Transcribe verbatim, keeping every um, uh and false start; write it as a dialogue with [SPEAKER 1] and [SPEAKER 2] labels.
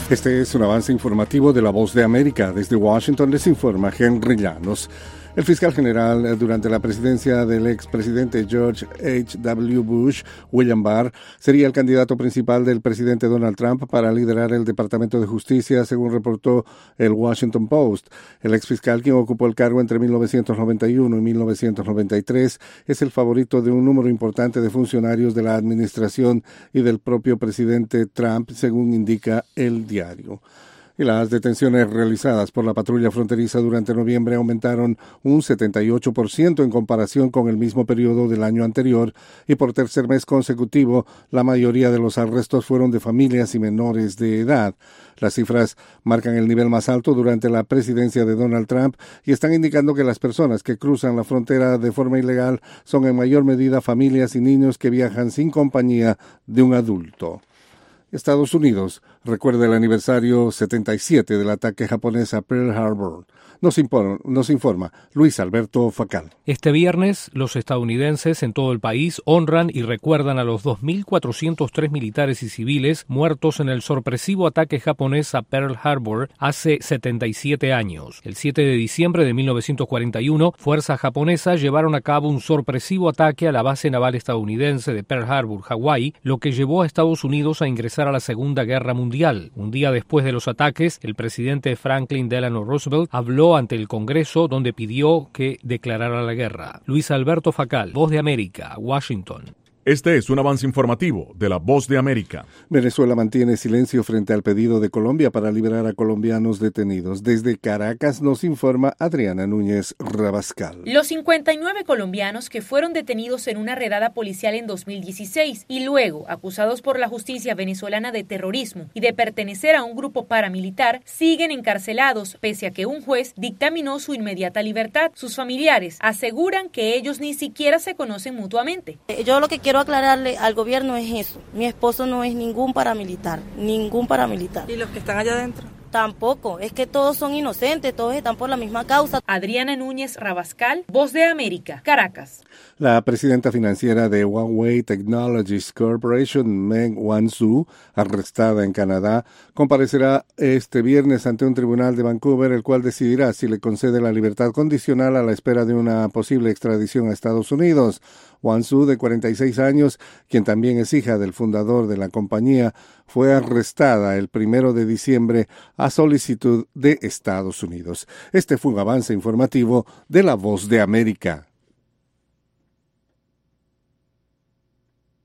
[SPEAKER 1] Este es un avance informativo de La Voz de América. Desde Washington les informa Henry Llanos. El fiscal general durante la presidencia del expresidente George H W Bush, William Barr, sería el candidato principal del presidente Donald Trump para liderar el Departamento de Justicia, según reportó el Washington Post. El exfiscal, quien ocupó el cargo entre mil novecientos noventa y uno y mil novecientos noventa y tres, es el favorito de un número importante de funcionarios de la administración y del propio presidente Trump, según indica el diario. Y las detenciones realizadas por la patrulla fronteriza durante noviembre aumentaron un setenta y ocho por ciento en comparación con el mismo periodo del año anterior, y por tercer mes consecutivo la mayoría de los arrestos fueron de familias y menores de edad. Las cifras marcan el nivel más alto durante la presidencia de Donald Trump y están indicando que las personas que cruzan la frontera de forma ilegal son en mayor medida familias y niños que viajan sin compañía de un adulto. Estados Unidos recuerda el aniversario setenta y siete del ataque japonés a Pearl Harbor. Nos informa, nos informa Luis Alberto Facal.
[SPEAKER 2] Este viernes, los estadounidenses en todo el país honran y recuerdan a los dos mil cuatrocientos tres militares y civiles muertos en el sorpresivo ataque japonés a Pearl Harbor hace setenta y siete años. El siete de diciembre de mil novecientos cuarenta y uno, fuerzas japonesas llevaron a cabo un sorpresivo ataque a la base naval estadounidense de Pearl Harbor, Hawái, lo que llevó a Estados Unidos a ingresar a la Segunda Guerra Mundial. Un día después de los ataques, el presidente Franklin Delano Roosevelt habló ante el Congreso, donde pidió que declarara la guerra. Luis Alberto Facal, Voz de América, Washington.
[SPEAKER 3] Este es un avance informativo de La Voz de América.
[SPEAKER 1] Venezuela mantiene silencio frente al pedido de Colombia para liberar a colombianos detenidos. Desde Caracas nos informa Adriana Núñez Rabascal.
[SPEAKER 4] Los cincuenta y nueve colombianos que fueron detenidos en una redada policial en dos mil dieciséis y luego acusados por la justicia venezolana de terrorismo y de pertenecer a un grupo paramilitar siguen encarcelados pese a que un juez dictaminó su inmediata libertad. Sus familiares aseguran que ellos ni siquiera se conocen mutuamente.
[SPEAKER 5] Yo lo que quiero aclararle al gobierno es eso. Mi esposo no es ningún paramilitar, ningún paramilitar.
[SPEAKER 6] ¿Y los que están allá adentro?
[SPEAKER 5] Tampoco, es que todos son inocentes, todos están por la misma causa.
[SPEAKER 4] Adriana Núñez Rabascal, Voz de América, Caracas.
[SPEAKER 1] La presidenta financiera de Huawei Technologies Corporation, Meng Wanzhou, arrestada en Canadá, comparecerá este viernes ante un tribunal de Vancouver, el cual decidirá si le concede la libertad condicional a la espera de una posible extradición a Estados Unidos. Wanzhou, de cuarenta y seis años, quien también es hija del fundador de la compañía, fue arrestada el primero de diciembre a solicitud de Estados Unidos. Este fue un avance informativo de La Voz de América.